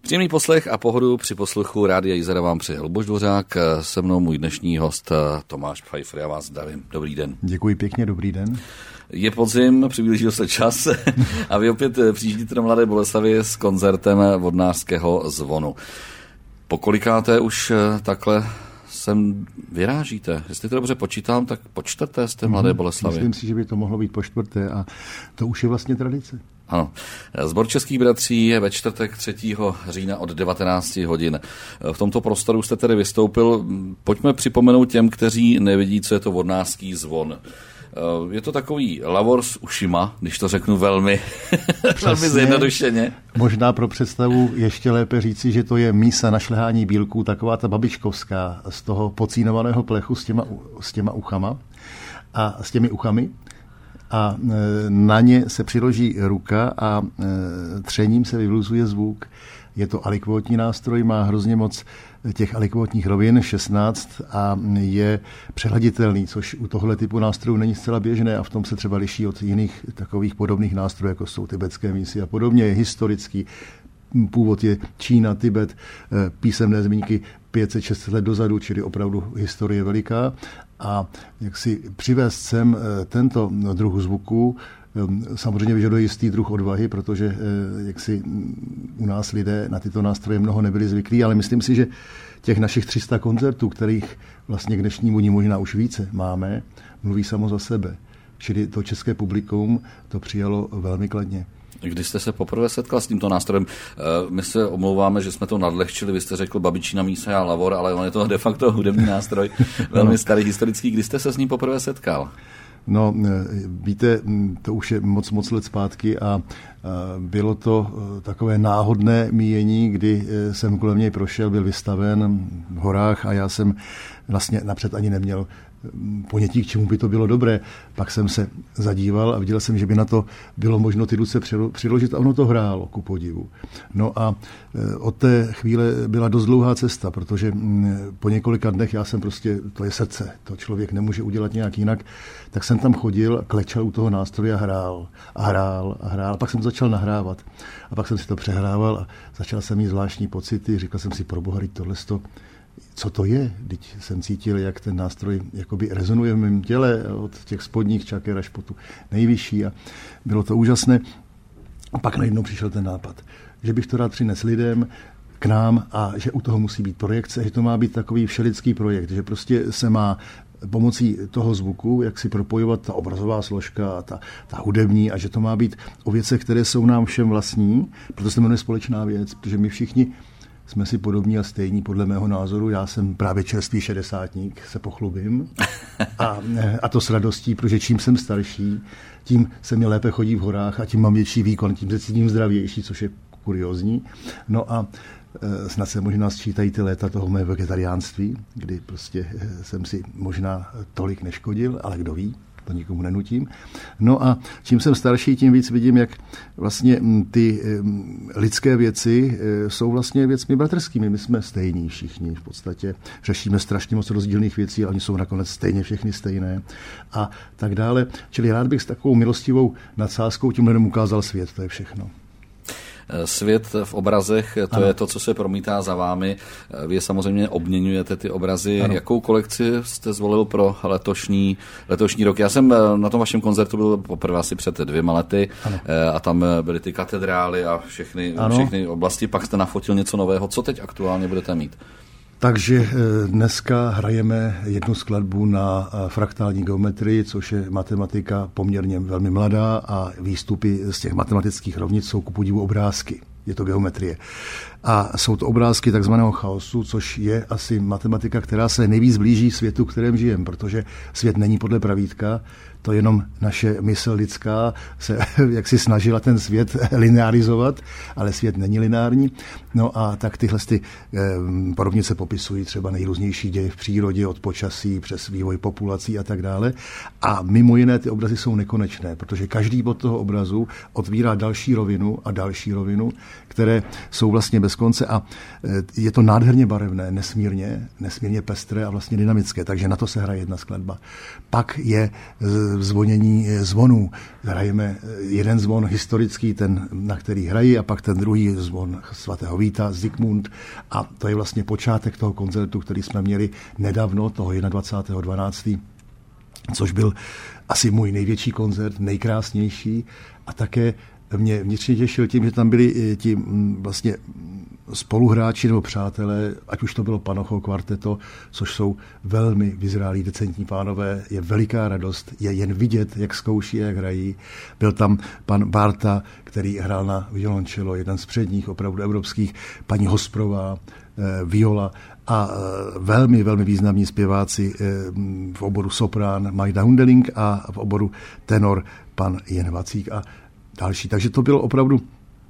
Příjemný poslech a pohodu při poslechu Rádia Jizera vám přeje Luboš Dvořák, se mnou můj dnešní host Tomáš Pfeiffer. Já vás zdravím. Dobrý den. Děkuji pěkně, dobrý den. Je podzim, přiblížil se čas a vy opět přijíždíte do Mladé Boleslavi s koncertem Vodnářského zvonu. Pokolikáté už takhle sem vyrážíte? Jestli to dobře počítám, tak po čtvrté jste v Mladé Boleslavi. Myslím si, že by to mohlo být po čtvrté a to už je vlastně tradice. Ano. Sbor českých bratří je ve čtvrtek 3. října od 19 hodin. V tomto prostoru jste tedy vystoupil. Pojďme připomenout těm, kteří nevidí, co je to vodnářský zvon. Je to takový lavor s ušima, když to řeknu velmi zjednodušeně. Možná pro představu ještě lépe říci, že to je mísa na šlehání bílků, taková ta babičkovská, z toho pocínovaného plechu s těma uchama a s těmi uchami. A na ně se přiloží ruka a třením se vyvluzuje zvuk. Je to alikvotní nástroj, má hrozně moc těch alikvotních rovin, 16, a je přehladitelný, což u tohle typu nástrojů není zcela běžné a v tom se třeba liší od jiných takových podobných nástrojů, jako jsou tibetské mísy a podobně. Je historický, původ je Čína, Tibet, písemné zmínky 500-600 let dozadu, čili opravdu historie veliká. A jak si přivést sem tento druh zvuku samozřejmě vyžaduje jistý druh odvahy, protože jak si u nás lidé na tyto nástroje mnoho nebyli zvyklí, ale myslím si, že těch našich 300 koncertů, kterých vlastně k dnešnímu dní možná už více máme, mluví samo za sebe. Čili to české publikum to přijalo velmi kladně. Když jste se poprvé setkal s tímto nástrojem, my se omlouváme, že jsme to nadlehčili, vy jste řekl babičina mísa a lavor, ale on je to de facto hudební nástroj, velmi starý, historický. Kdy jste se s ním poprvé setkal? No, víte, to už je moc let zpátky a bylo to takové náhodné míjení, kdy jsem kolem něj prošel, byl vystaven v horách a já jsem vlastně napřed ani neměl ponětí, k čemu by to bylo dobré. Pak jsem se zadíval a viděl jsem, že by na to bylo možno ty ruce přiložit a ono to hrálo, ku podivu. No a od té chvíle byla dost dlouhá cesta, protože po několika dnech já jsem prostě, to je srdce, to člověk nemůže udělat nějak jinak, tak jsem tam chodil, klečel u toho nástroje a hrál. Pak jsem začal nahrávat a pak jsem si to přehrával a začal jsem mít zvláštní pocity, říkal jsem si, proboha, tohleto, co to je? Teď jsem cítil, jak ten nástroj jakoby rezonuje v mém těle od těch spodních čaker až po tu nejvyšší a bylo to úžasné. A pak najednou přišel ten nápad, že bych to rád přinesl lidem k nám a že u toho musí být projekce, že to má být takový všelidský projekt, že prostě se má pomocí toho zvuku, jak si propojovat ta obrazová složka, ta hudební a že to má být o věcech, které jsou nám všem vlastní, proto se jmenuje společná věc, protože my všichni jsme si podobní a stejní, podle mého názoru. Já jsem právě čerstvý šedesátník, se pochlubím. A to s radostí, protože čím jsem starší, tím se mi lépe chodí v horách a tím mám větší výkon, tím se cítím zdravější, což je kuriózní. No a snad se možná sčítají ty léta toho mého vegetariánství, kdy prostě jsem si možná tolik neškodil, ale kdo ví, to nikomu nenutím. No a čím jsem starší, tím víc vidím, jak vlastně ty lidské věci jsou vlastně věcmi bratrskými. My jsme stejní všichni v podstatě. Řešíme strašně moc rozdílných věcí, ale oni jsou nakonec stejně všechny stejné a tak dále. Čili rád bych s takovou milostivou nadsázkou tím lidem ukázal svět, to je všechno. Svět v obrazech, to je to, co se promítá za vámi. Vy samozřejmě obměňujete ty obrazy. Ano. Jakou kolekci jste zvolil pro letošní rok? Já jsem na tom vašem koncertu byl poprvé asi před 2 lety. Ano. A tam byly ty katedrály a všechny oblasti. Pak jste nafotil něco nového. Co teď aktuálně budete mít? Takže dneska hrajeme jednu skladbu na fraktální geometrii, což je matematika poměrně velmi mladá a výstupy z těch matematických rovnic jsou ku podivu obrázky. Je to geometrie. A jsou to obrázky takzvaného chaosu, což je asi matematika, která se nejvíc blíží světu, v kterém žijeme, protože svět není podle pravítka, to jenom naše mysl lidská se jaksi snažila ten svět linearizovat, ale svět není lineární. No a tak tyhle rovnice popisují třeba nejrůznější děje v přírodě, od počasí přes vývoj populací a tak dále. A mimo jiné ty obrazy jsou nekonečné, protože každý bod toho obrazu otvírá další rovinu a další rovinu které jsou vlastně bez konce a je to nádherně barevné, nesmírně pestré a vlastně dynamické, takže na to se hraje jedna skladba. Pak je zvonění zvonů. Hrajeme jeden zvon historický, ten, na který hrají, a pak ten druhý zvon svatého Víta, Zikmund, a to je vlastně počátek toho koncertu, který jsme měli nedávno, toho 21.12., což byl asi můj největší koncert, nejkrásnější, a také mě vnitřně těšil tím, že tam byli ti vlastně spoluhráči nebo přátelé, ať už to bylo Panocho kvarteto, což jsou velmi vyzrálí, decentní pánové, je veliká radost, je jen vidět, jak zkouší, jak hrají. Byl tam pan Bárta, který hrál na violoncello, jeden z předních, opravdu evropských, paní Hosprová, viola a velmi, velmi významní zpěváci v oboru soprán Majda Hundeling a v oboru tenor pan Jen Vacík a další. Takže to byl opravdu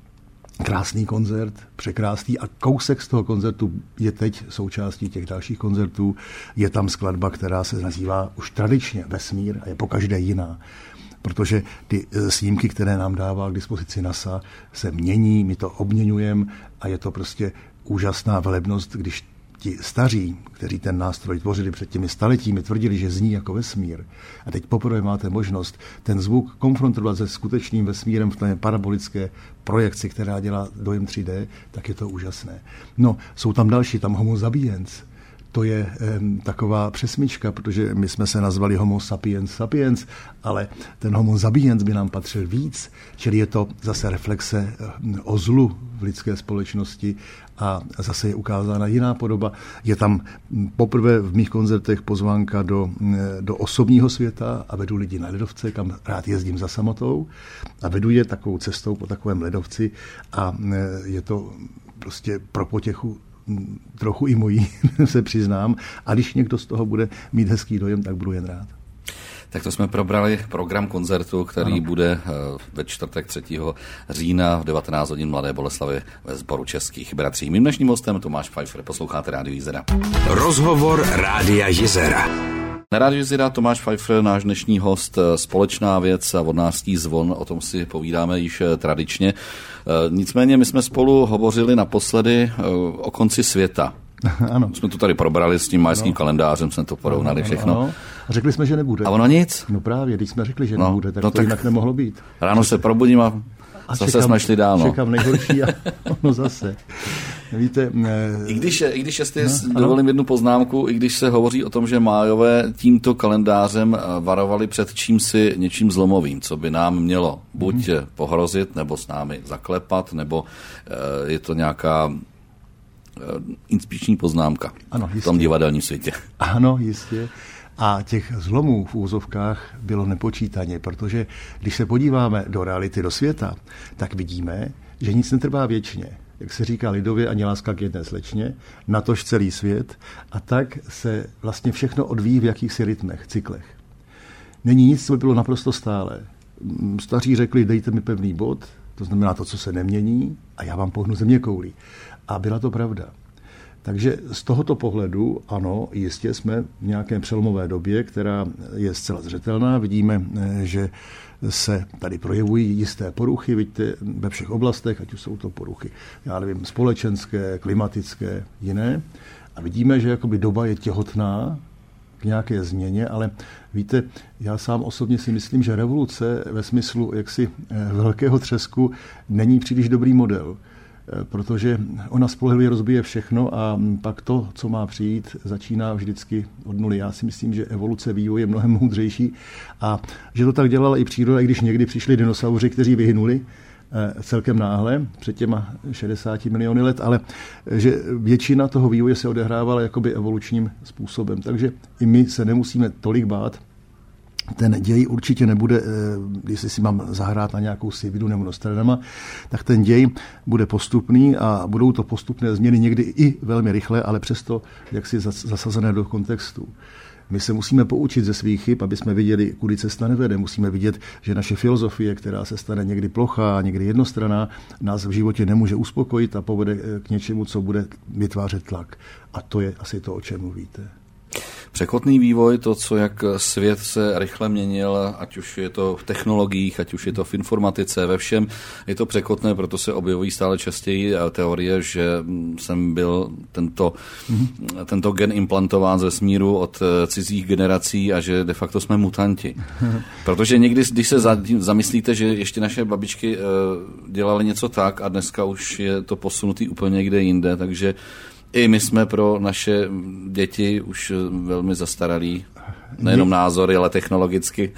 krásný koncert, překrásný, a kousek z toho koncertu je teď součástí těch dalších koncertů. Je tam skladba, která se nazývá už tradičně Vesmír a je pokaždé jiná, protože ty snímky, které nám dává k dispozici NASA, se mění, my to obměňujeme a je to prostě úžasná velebnost, když ti staří, kteří ten nástroj tvořili před těmi staletími, tvrdili, že zní jako vesmír. A teď poprvé máte možnost ten zvuk konfrontovat se skutečným vesmírem v té parabolické projekci, která dělá dojem 3D, tak je to úžasné. No, jsou tam další, tam Homo sapiens. To je taková přesmička, protože my jsme se nazvali Homo sapiens sapiens, ale ten Homo sapiens by nám patřil víc, čili je to zase reflexe o zlu v lidské společnosti a zase je ukázána jiná podoba. Je tam poprvé v mých koncertech pozvánka do osobního světa a vedu lidi na ledovce, kam rád jezdím za samotou a vedu je takovou cestou po takovém ledovci a je to prostě pro potěchu trochu i mojí, se přiznám. A když někdo z toho bude mít hezký dojem, tak budu jen rád. Tak to jsme probrali program koncertu, který bude ve čtvrtek 3. října v 19 hodin Mladé Boleslavi ve Sboru Českých bratří. Mým dnešním hostem Tomáš Pfeiffer, posloucháte Rádio Jizera. Rozhovor Rádia Jizera. Na Rádiu Jizera Tomáš Pfeiffer, náš dnešní host, společná věc a vodnářský zvon, o tom si povídáme již tradičně. Nicméně my jsme spolu hovořili naposledy o konci světa. Ano. Jsme to tady probrali s tím majským kalendářem, jsme to porovnali všechno. Ano. A řekli jsme, že nebude. A ono nic. No právě, když jsme řekli, že nebude, tak to jinak nemohlo být. Ráno se probudím a zase jsme šli dál. Čekám nejhorší a ono zase. Víte, I když jestli dovolím jednu poznámku, i když se hovoří o tom, že májové tímto kalendářem varovali před něčím zlomovým, co by nám mělo buď pohrozit, nebo s námi zaklepat, nebo je to nějaká inspirační poznámka v tom divadelním světě. Ano, jistě. A těch zlomů v úvozovkách bylo nepočítaně, protože když se podíváme do reality, do světa, tak vidíme, že nic netrvá věčně. Jak se říká lidově, ani láska k jedné slečně, natož celý svět, a tak se vlastně všechno odvíjí v jakýchsi rytmech, cyklech. Není nic, co by bylo naprosto stále. Staří řekli, dejte mi pevný bod, to znamená to, co se nemění, a já vám pohnu zeměkoulí. A byla to pravda. Takže z tohoto pohledu, ano, jistě jsme v nějaké přelomové době, která je zcela zřetelná. Vidíme, že se tady projevují jisté poruchy, vidíte, ve všech oblastech, ať už jsou to poruchy, já nevím, společenské, klimatické, jiné. A vidíme, že jakoby doba je těhotná k nějaké změně, ale víte, já sám osobně si myslím, že revoluce ve smyslu jaksi velkého třesku není příliš dobrý model, protože ona spolehlivě rozbije všechno a pak to, co má přijít, začíná vždycky od nuly. Já si myslím, že evoluce, vývoj je mnohem moudřejší a že to tak dělala i příroda, i když někdy přišli dinosauři, kteří vyhynuli celkem náhle, před těma 60 miliony let, ale že většina toho vývoje se odehrávala jakoby evolučním způsobem. Takže i my se nemusíme tolik bát. Ten děj určitě nebude, jestli si mám zahrát na nějakou Sibidu nebo Nostradama, tak ten děj bude postupný a budou to postupné změny někdy i velmi rychle, ale přesto jaksi zasazené do kontextu. My se musíme poučit ze svých chyb, aby jsme viděli, kudy cesta nevede. Musíme vidět, že naše filozofie, která se stane někdy plochá, někdy jednostranná, nás v životě nemůže uspokojit a povede k něčemu, co bude vytvářet tlak. A to je asi to, o čem mluvíte. překotný vývoj, to, co jak svět se rychle měnil, ať už je to v technologiích, ať už je to v informatice, ve všem, je to překotné, proto se objevují stále častěji teorie, že jsem byl tento gen implantován ze vesmíru od cizích generací a že de facto jsme mutanti. Protože někdy, když se zamyslíte, že ještě naše babičky dělali něco tak a dneska už je to posunutý úplně někde jinde, takže i my jsme pro naše děti už velmi zastaralí. Nejenom názory, ale technologicky.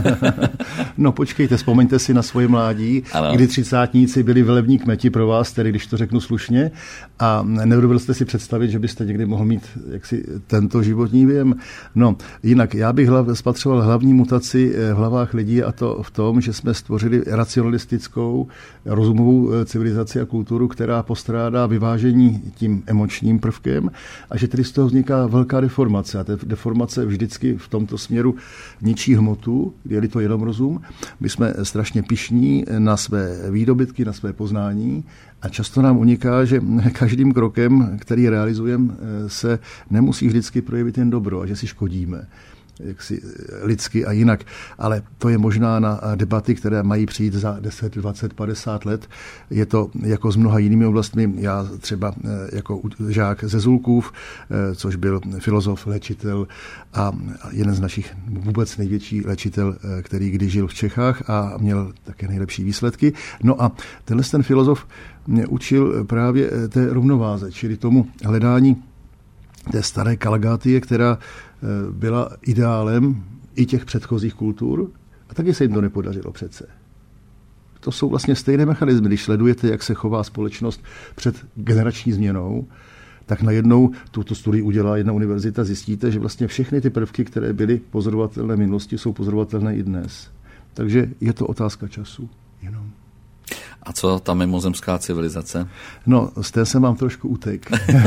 No počkejte, vzpomeňte si na svoje mládí, ano. Kdy třicátníci byli velební kmeti pro vás, tedy když to řeknu slušně, a nedovedl jste si představit, že byste někdy mohl mít jaksi tento životní věm. No, jinak já bych spatřoval hlavní mutaci v hlavách lidí, a to v tom, že jsme stvořili racionalistickou, rozumovou civilizaci a kulturu, která postrádá vyvážení tím emočním prvkem, a že tedy z toho vzniká velká deformace. A ta deformace vždycky v tomto směru ničí hmotu, je-li to jenom rozum. My jsme strašně pyšní na své výdobytky, na své poznání a často nám uniká, že každým krokem, který realizujeme, se nemusí vždycky projevit jen dobro a že si škodíme. Jaksi lidsky a jinak. Ale to je možná na debaty, které mají přijít za 10, 20, 50 let. Je to jako s mnoha jinými oblastmi. Já třeba jako žák ze Zulkův, což byl filozof, léčitel a jeden z našich vůbec největší léčitel, který kdy žil v Čechách a měl také nejlepší výsledky. No a ten filozof mě učil právě té rovnováze, čili tomu hledání té staré Kalagátie, která byla ideálem i těch předchozích kultur a taky se jim to nepodařilo přece. To jsou vlastně stejné mechanismy. Když sledujete, jak se chová společnost před generační změnou, tak najednou tuto studii udělá jedna univerzita, zjistíte, že vlastně všechny ty prvky, které byly pozorovatelné v minulosti, jsou pozorovatelné i dnes. Takže je to otázka času jenom. A co ta mimozemská civilizace? No, z té jsem vám trošku utek.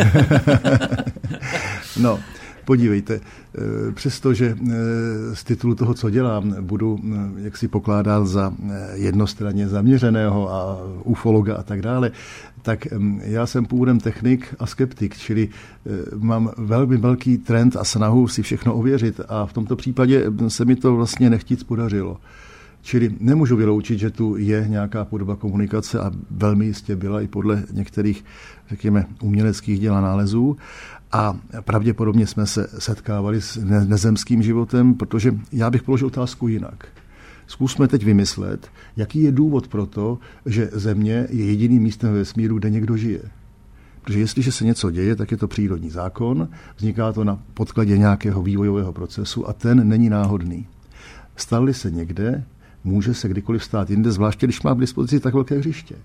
No, podívejte, přestože z titulu toho, co dělám, budu jaksi pokládán za jednostranně zaměřeného a ufologa a tak dále, tak já jsem původem technik a skeptik, čili mám velmi velký trend a snahu si všechno ověřit a v tomto případě se mi to vlastně nechtíc podařilo. Čili nemůžu vyloučit, že tu je nějaká podoba komunikace a velmi jistě byla i podle některých, řekněme, uměleckých děl a nálezů. A pravděpodobně jsme se setkávali s nezemským životem, protože já bych položil otázku jinak. Zkusme teď vymyslet, jaký je důvod pro to, že Země je jediným místem ve vesmíru, kde někdo žije. Protože jestliže se něco děje, tak je to přírodní zákon, vzniká to na podkladě nějakého vývojového procesu a ten není náhodný. Stalo se někde, může se kdykoliv stát jinde, zvláště když má k dispozici tak velké hřiště.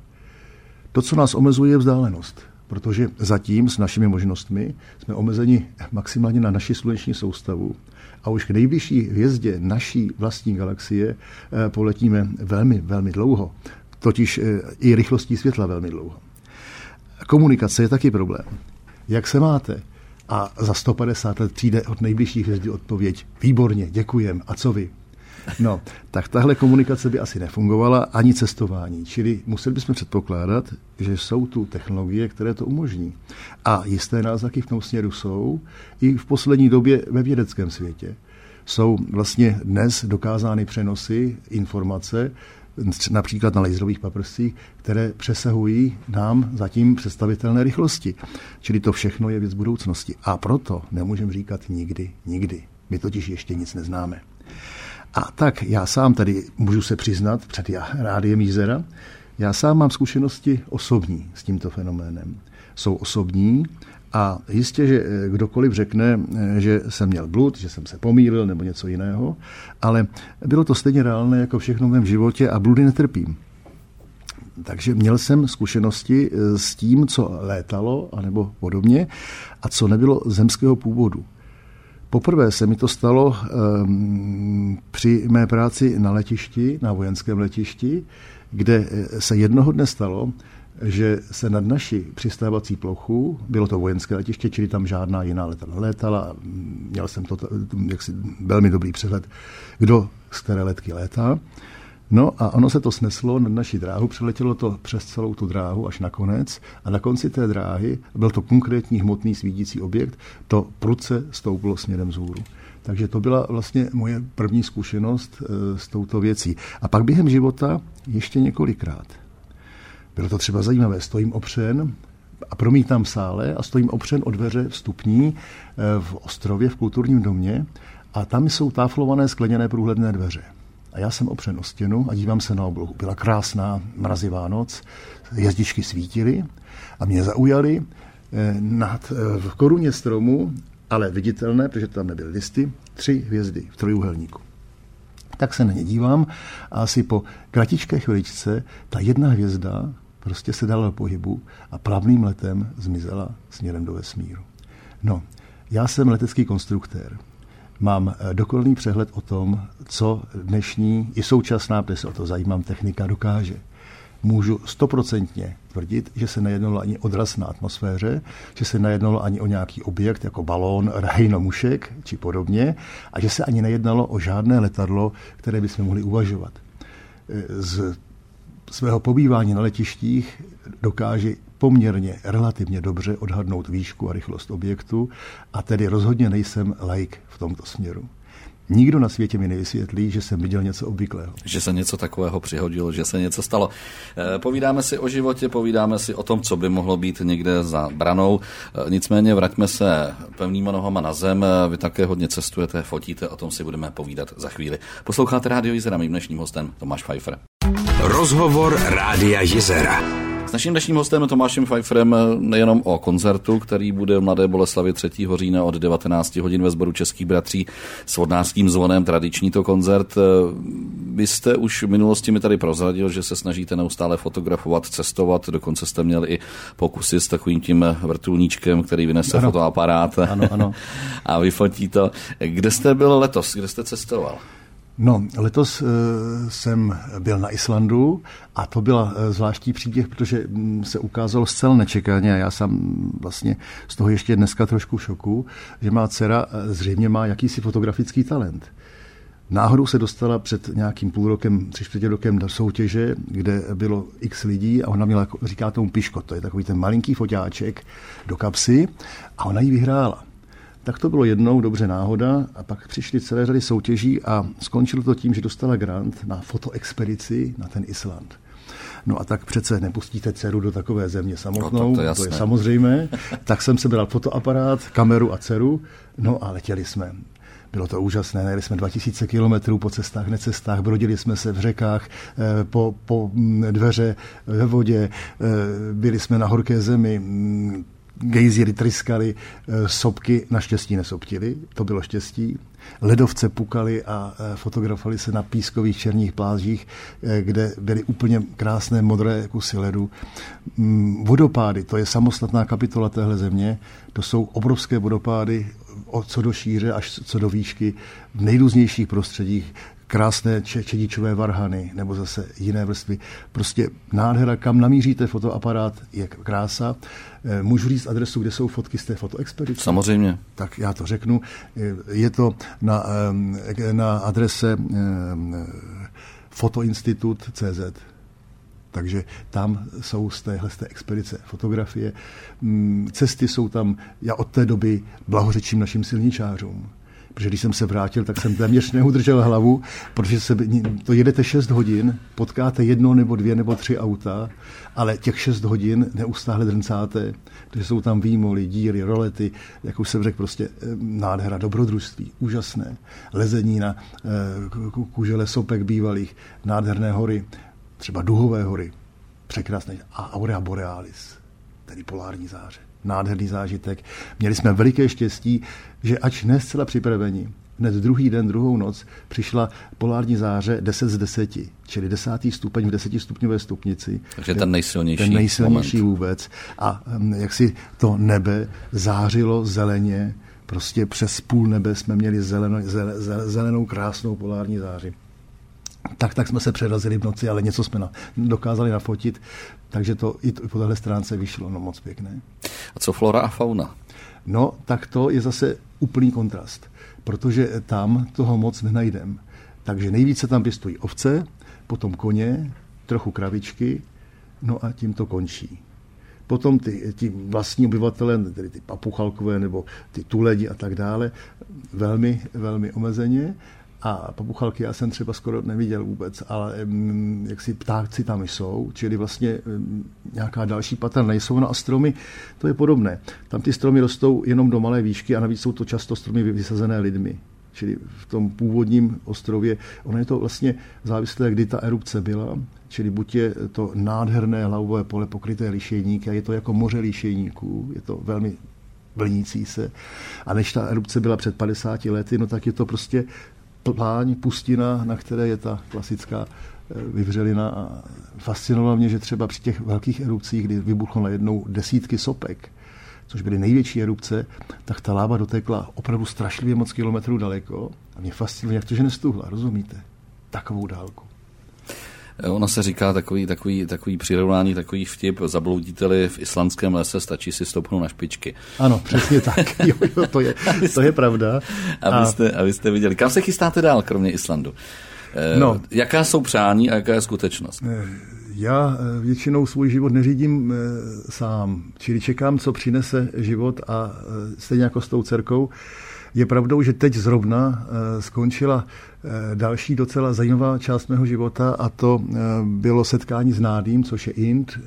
To, co nás omezuje, je vzdálenost, protože zatím s našimi možnostmi jsme omezeni maximálně na naši sluneční soustavu a už k nejbližší hvězdě naší vlastní galaxie poletíme velmi, velmi dlouho, totiž i rychlostí světla velmi dlouho. Komunikace je taky problém. Jak se máte? A za 150 let přijde od nejbližší hvězdy odpověď: výborně, děkujem, a co vy? No, tak tahle komunikace by asi nefungovala, ani cestování. Čili museli bychom předpokládat, že jsou tu technologie, které to umožní. A jisté náznaky v tom směru jsou i v poslední době ve vědeckém světě. Jsou vlastně dnes dokázány přenosy informace, například na laserových paprscích, které přesahují nám zatím představitelné rychlosti. Čili to všechno je věc budoucnosti. A proto nemůžeme říkat nikdy, nikdy. My totiž ještě nic neznáme. A tak já sám tady můžu se přiznat před rádiem Jizera, já sám mám zkušenosti osobní s tímto fenoménem. Jsou osobní a jistě, že kdokoliv řekne, že jsem měl blud, že jsem se pomýlil nebo něco jiného, ale bylo to stejně reálné jako všechno v mém životě a bludy netrpím. Takže měl jsem zkušenosti s tím, co létalo anebo podobně a co nebylo zemského původu. Poprvé se mi to stalo při mé práci na letišti, na vojenském letišti, kde se jednoho dne stalo, že se nad naši přistávací plochu, bylo to vojenské letiště, čili tam žádná jiná letadla létala, měl jsem to jaksi velmi dobrý přehled, kdo z které letky létá, No a ono se to sneslo na naši dráhu, přeletělo to přes celou tu dráhu až na konec a na konci té dráhy byl to konkrétní hmotný svítící objekt, to prudce stouplo směrem vzhůru. Takže to byla vlastně moje první zkušenost s touto věcí. A pak během života ještě několikrát. Bylo to třeba zajímavé, stojím opřen a promítám v sále a stojím opřen o dveře vstupní v Ostrově, v kulturním domě a tam jsou táflované skleněné průhledné dveře. A já jsem opřen o stěnu a dívám se na oblohu. Byla krásná mrazivá noc, hvězdičky svítily a mě zaujaly v koruně stromu, ale viditelné, protože tam nebyly listy, 3 hvězdy v trojúhelníku. Tak se na ně dívám a asi po kratičké chviličce ta jedna hvězda prostě se dala do pohybu a plavným letem zmizela směrem do vesmíru. No, já jsem letecký konstruktér. Mám dokonalý přehled o tom, co dnešní i současná, protože se o to zajímám, technika dokáže. Můžu 100% tvrdit, že se nejednalo ani odraz na atmosféře, že se nejednalo ani o nějaký objekt jako balón, hejno mušek či podobně a že se ani nejednalo o žádné letadlo, které bychom mohli uvažovat. Z svého pobývání na letištích dokáže poměrně relativně dobře odhadnout výšku a rychlost objektu a tedy rozhodně nejsem laik v tomto směru. Nikdo na světě mi nevysvětlí, že jsem viděl něco obvyklého. Že se něco takového přihodilo, že se něco stalo. Povídáme si o životě, povídáme si o tom, co by mohlo být někde za branou. Nicméně vraťme se pevnýma nohama na zem. Vy také hodně cestujete, fotíte, o tom si budeme povídat za chvíli. Posloucháte Rádio Jizera, mým dnešním hostem Tomáš Pfeiffer. Rozhovor Rádia Jizera. S naším dnešním hostem Tomášem Pfeifferem nejenom o koncertu, který bude v Mladé Boleslavi 3. října od 19 hodin ve sboru Českých bratří s vodnářským zvonem, tradiční to koncert. Vy jste už v minulosti mi tady prozradil, že se snažíte neustále fotografovat, cestovat, dokonce jste měli i pokusy s takovým tím vrtulníčkem, který vynese fotoaparát ano. a vyfotí to. Kde jste byl letos, kde jste cestoval? No, letos jsem byl na Islandu a to byla zvláštní příběh, protože se ukázalo zcela nečekaně a já jsem vlastně z toho ještě dneska trošku v šoku, že má dcera zřejmě má jakýsi fotografický talent. Náhodou se dostala před nějakým půl rokem, 3/4 rokem do soutěže, kde bylo x lidí a ona měla, říká tomu piškot, to je takový ten malinký foťáček do kapsy a ona ji vyhrála. Tak to bylo jednou dobře náhoda a pak přišly celé řady soutěží a skončilo to tím, že dostala grant na fotoexpedici na ten Island. No a tak přece nepustíte dceru do takové země samotnou, to je samozřejmé. Tak jsem se bral fotoaparát, kameru a dceru, no a letěli jsme. Bylo to úžasné, najeli jsme 2000 kilometrů po cestách, necestách, brodili jsme se v řekách, po dveře ve vodě, byli jsme na horké zemi, gejzíry tryskaly, sopky naštěstí nesoptily, to bylo štěstí. Ledovce pukaly a fotografovali se na pískových černých plážích, kde byly úplně krásné modré kusy ledu. Vodopády, to je samostatná kapitola téhle země, to jsou obrovské vodopády, co do šíře až co do výšky, v nejrůznějších prostředích, krásné čedičové varhany nebo zase jiné vrstvy. Prostě nádhera, kam namíříte fotoaparát, je krása. Můžu říct adresu, kde jsou fotky z té fotoexpedice? Samozřejmě. Tak já to řeknu. Je to na adrese fotoinstitut.cz. Takže tam jsou z téhle expedice fotografie. Cesty jsou tam, já od té doby blahořečím našim silničářům. Protože když jsem se vrátil, tak jsem téměř neudržel hlavu, protože to jedete 6 hodin, potkáte 1 nebo 2 nebo 3 auta, ale těch 6 hodin neustále drncáte, protože jsou tam výmoly, díry, rolety, jak už jsem řekl, prostě nádhera, dobrodružství, úžasné, lezení na kužele sopek bývalých, nádherné hory, třeba Duhové hory, překrásné, a Aurea Borealis, tedy polární záře. Nádherný zážitek. Měli jsme veliké štěstí, že ač ne zcela připraveni, hned druhý den, druhou noc přišla polární záře 10 z 10, čili 10. stupeň v 10stupňové stupnici. Takže ten nejsilnější moment. Vůbec. A jak si to nebe zářilo zeleně, prostě přes půl nebe jsme měli zelenou krásnou polární záři. Tak jsme se přerazili v noci, ale něco jsme dokázali nafotit, takže to i po téhle stránce vyšlo, no moc pěkné. A co flora a fauna? No, tak to je zase úplný kontrast, protože tam toho moc nenajdem. Takže nejvíce tam pěstují ovce, potom koně, trochu kravičky, no a tím to končí. Potom ti vlastní obyvatelé, tedy ty papuchalkové nebo ty tuledi a tak dále, velmi, velmi omezeně. A papuchalky já jsem třeba skoro neviděl vůbec, ale jaksi ptáci tam jsou, čili vlastně nějaká další patra nejsou. No a stromy, to je podobné. Tam ty stromy rostou jenom do malé výšky a navíc jsou to často stromy vysazené lidmi. Čili v tom původním ostrově, ono je to vlastně závislé, kdy ta erupce byla, čili buď je to nádherné lavové pole pokryté lišejníky a je to jako moře lišejníků, je to velmi vlnící se. A než ta erupce byla před 50 lety, no tak je to prostě pláň, pustina, na které je ta klasická vyvřelina. A fascinovalo mě, že třeba při těch velkých erupcích, kdy vybuchlo najednou desítky sopek, což byly největší erupce, tak ta láva dotekla opravdu strašlivě moc kilometrů daleko. A mě fascinuje, jak to, že nestuhla, rozumíte? Takovou dálku. Ono se říká takový přirovnání, takový vtip, zabloudíte-li v islandském lese, stačí si stoupnout na špičky. Ano, přesně tak. Jo, to je pravda. A vy jste viděli. Kam se chystáte dál, kromě Islandu? No, jaká jsou přání a jaká je skutečnost? Já většinou svůj život neřídím sám, čili čekám, co přinese život a stejně jako s tou dcerkou. Je pravdou, že teď zrovna skončila další docela zajímavá část mého života a to bylo setkání s Nádím, což je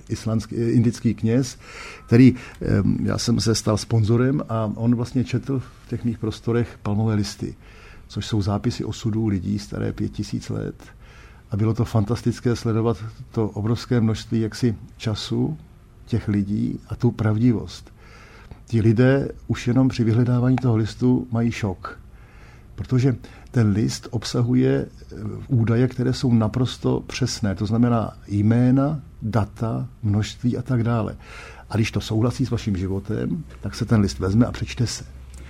indický kněz, který já jsem se stal sponzorem a on vlastně četl v těch mých prostorech palmové listy, což jsou zápisy osudů lidí staré 5000 let. A bylo to fantastické sledovat to obrovské množství jaksi času těch lidí a tu pravdivost. Ti lidé už jenom při vyhledávání toho listu mají šok, protože ten list obsahuje údaje, které jsou naprosto přesné, to znamená jména, data, množství a tak dále. A když to souhlasí s vaším životem, tak se ten list vezme a přečte se.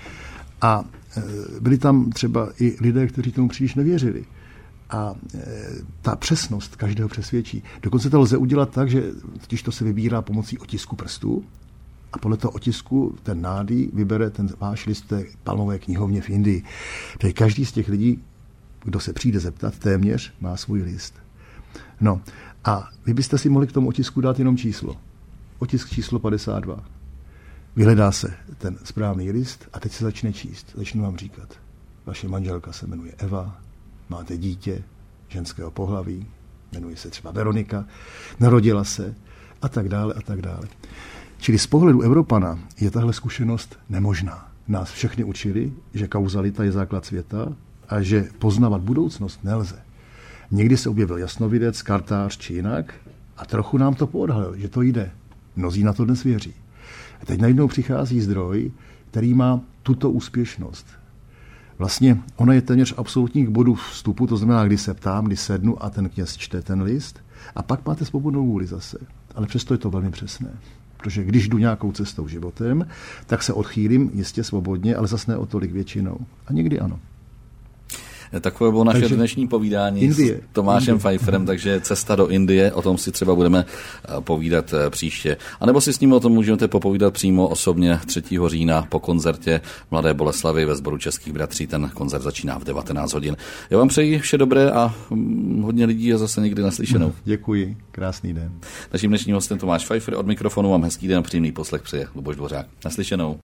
A byli tam třeba i lidé, kteří tomu příliš nevěřili. A ta přesnost každého přesvědčí. Dokonce to lze udělat tak, že totiž to se vybírá pomocí otisku prstů a podle toho otisku ten Nády vybere ten váš list té palmové knihovně v Indii. Takže každý z těch lidí, kdo se přijde zeptat, téměř má svůj list. No a vy byste si mohli k tomu otisku dát jenom číslo. Otisk číslo 52. Vyhledá se ten správný list a teď se začne číst. Začnu vám říkat. Vaše manželka se jmenuje Eva, máte dítě ženského pohlaví, jmenuje se třeba Veronika, narodila se a tak dále a tak dále. Čili z pohledu Evropana je tahle zkušenost nemožná. Nás všechny učili, že kauzalita je základ světa a že poznávat budoucnost nelze. Někdy se objevil jasnovidec, kartář či jinak a trochu nám to poodhalil, že to jde. Mnozí na to dnes věří. A teď najednou přichází zdroj, který má tuto úspěšnost. Vlastně ono je téměř absolutní k bodu vstupu, to znamená, kdy se ptám, kdy sednu a ten kněz čte ten list a pak máte svobodnou vůli zase. Ale přesto je to velmi přesné. Protože když jdu nějakou cestou životem, tak se odchýlím jistě svobodně, ale zase ne o tolik většinou. A někdy ano. Takové bylo naše dnešní povídání s Tomášem Pfeifferem, takže cesta do Indie, o tom si třeba budeme povídat příště. A nebo si s ním o tom můžete popovídat přímo osobně 3. října po koncertě Mladé Boleslavi ve sboru Českých bratří. Ten koncert začíná v 19 hodin. Já vám přeji vše dobré a hodně lidí a zase někdy naslyšenou. Děkuji, krásný den. Naším dnešním hostem Tomáš Pfeiffer, od mikrofonu vám hezký den a příjemný poslech přeje Luboš Dvořák. Naslyšenou.